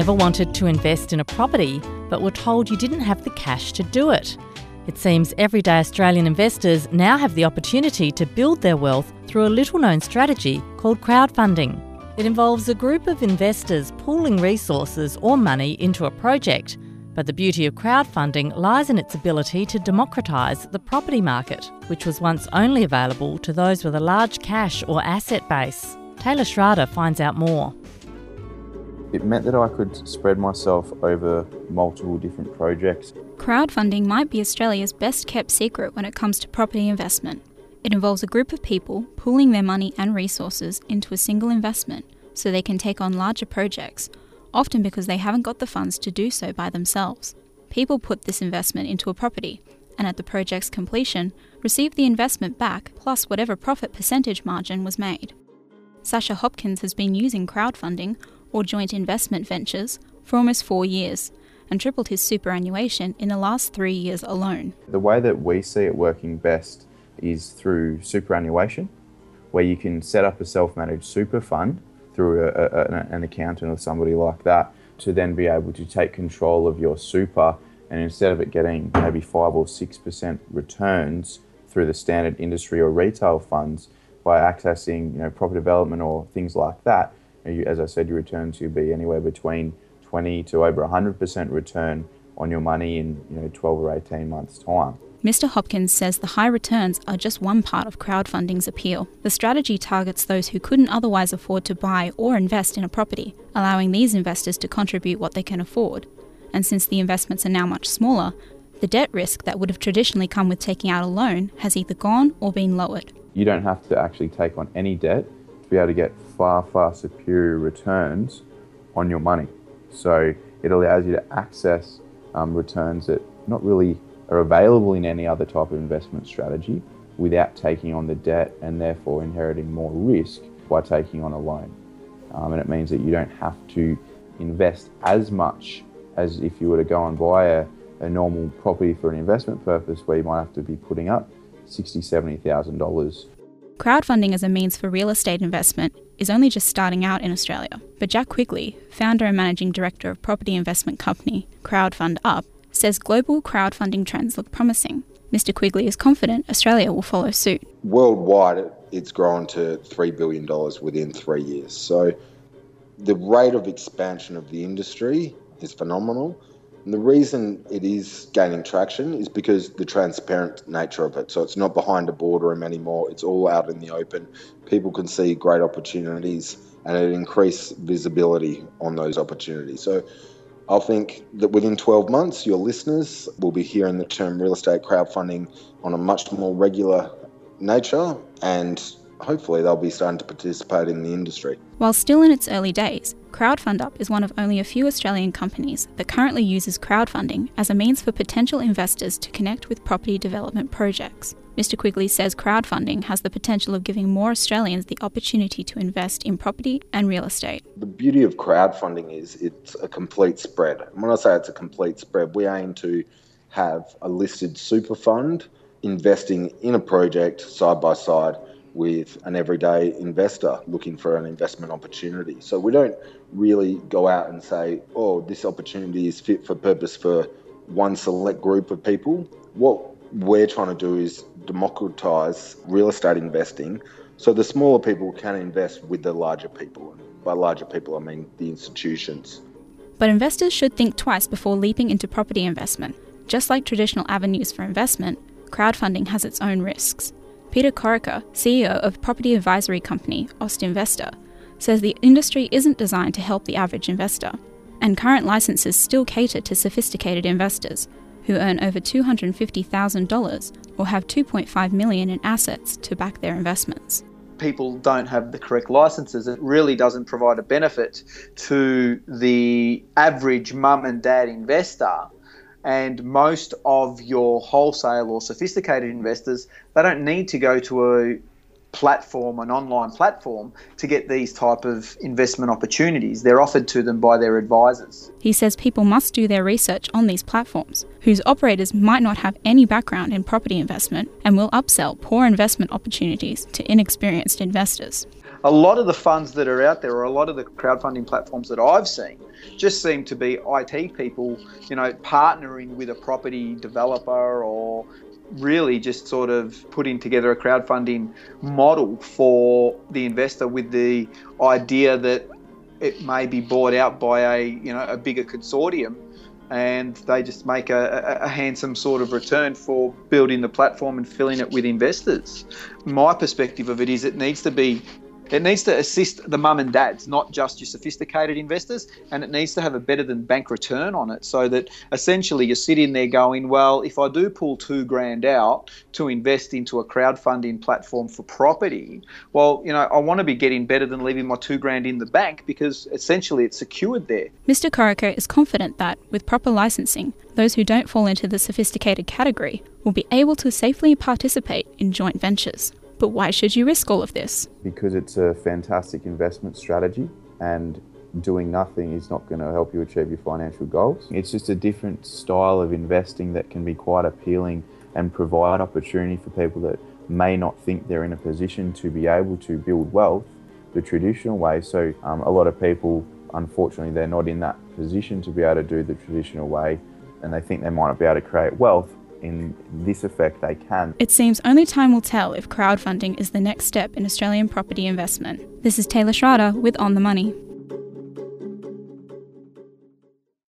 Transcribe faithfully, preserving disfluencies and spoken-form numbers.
Ever wanted to invest in a property but were told you didn't have the cash to do it? It seems everyday Australian investors now have the opportunity to build their wealth through a little-known strategy called crowdfunding. It involves a group of investors pooling resources or money into a project, but the beauty of crowdfunding lies in its ability to democratise the property market, which was once only available to those with a large cash or asset base. Taylor Schrader finds out more. It meant that I could spread myself over multiple different projects. Crowdfunding might be Australia's best kept secret when it comes to property investment. It involves a group of people pooling their money and resources into a single investment so they can take on larger projects, often because they haven't got the funds to do so by themselves. People put this investment into a property and at the project's completion receive the investment back plus whatever profit percentage margin was made. Sasha Hopkins has been using crowdfunding or joint investment ventures for almost four years and tripled his superannuation in the last three years alone. The way that we see it working best is through superannuation, where you can set up a self-managed super fund through a, a, an accountant or somebody like that to then be able to take control of your super, and instead of it getting maybe five or six percent returns through the standard industry or retail funds, by accessing you know property development or things like that, you, as I said, your returns will be anywhere between twenty to over one hundred percent return on your money in you know twelve or eighteen months' time. Mister Hopkins says the high returns are just one part of crowdfunding's appeal. The strategy targets those who couldn't otherwise afford to buy or invest in a property, allowing these investors to contribute what they can afford. And since the investments are now much smaller, the debt risk that would have traditionally come with taking out a loan has either gone or been lowered. You don't have to actually take on any debt to be able to get far, far superior returns on your money. So it allows you to access um, returns that not really are available in any other type of investment strategy without taking on the debt and therefore inheriting more risk by taking on a loan. Um, and it means that you don't have to invest as much as if you were to go and buy a, a normal property for an investment purpose, where you might have to be putting up sixty thousand dollars, seventy thousand dollars. Crowdfunding as a means for real estate investment is only just starting out in Australia. But Jack Quigley, founder and managing director of property investment company Crowdfund Up, says global crowdfunding trends look promising. Mister Quigley is confident Australia will follow suit. Worldwide, it's grown to three billion dollars within three years. So the rate of expansion of the industry is phenomenal. And the reason it is gaining traction is because the transparent nature of it. So it's not behind a boardroom anymore. It's all out in the open. People can see great opportunities and it increases visibility on those opportunities. So I think that within twelve months, your listeners will be hearing the term real estate crowdfunding on a much more regular nature, and hopefully they'll be starting to participate in the industry. While still in its early days, Crowdfund Up is one of only a few Australian companies that currently uses crowdfunding as a means for potential investors to connect with property development projects. Mister Quigley says crowdfunding has the potential of giving more Australians the opportunity to invest in property and real estate. The beauty of crowdfunding is it's a complete spread. And when I say it's a complete spread, we aim to have a listed super fund investing in a project side by side with an everyday investor looking for an investment opportunity. So we don't really go out and say, oh, this opportunity is fit for purpose for one select group of people. What we're trying to do is democratise real estate investing so the smaller people can invest with the larger people. And by larger people, I mean the institutions. But investors should think twice before leaping into property investment. Just like traditional avenues for investment, crowdfunding has its own risks. Peter Corica, C E O of property advisory company Austinvestor, says the industry isn't designed to help the average investor, and current licenses still cater to sophisticated investors who earn over two hundred fifty thousand dollars or have two point five million dollars in assets to back their investments. People don't have the correct licenses. It really doesn't provide a benefit to the average mum and dad investor. And most of your wholesale or sophisticated investors, they don't need to go to a platform, an online platform, to get these type of investment opportunities. They're offered to them by their advisors. He says people must do their research on these platforms, whose operators might not have any background in property investment and will upsell poor investment opportunities to inexperienced investors. a lot of the funds that are out there, or a lot of the crowdfunding platforms that I've seen, just seem to be I T people, you know, partnering with a property developer, or really just sort of putting together a crowdfunding model for the investor with the idea that it may be bought out by a, you know, a bigger consortium, and they just make a, a, a handsome sort of return for building the platform and filling it with investors. My perspective of it is it needs to be It needs to assist the mum and dads, not just your sophisticated investors, and it needs to have a better than bank return on it, so that essentially you're sitting there going, well, if I do pull two grand out to invest into a crowdfunding platform for property, well, you know, I want to be getting better than leaving my two grand in the bank, because essentially it's secured there. Mister Corico is confident that, with proper licensing, those who don't fall into the sophisticated category will be able to safely participate in joint ventures. But why should you risk all of this? Because it's a fantastic investment strategy, and doing nothing is not going to help you achieve your financial goals. It's just a different style of investing that can be quite appealing and provide opportunity for people that may not think they're in a position to be able to build wealth the traditional way. So um, a lot of people, unfortunately, they're not in that position to be able to do the traditional way, and they think they might not be able to create wealth. In this effect, they can. It seems only time will tell if crowdfunding is the next step in Australian property investment. This is Taylor Schrader with On the Money.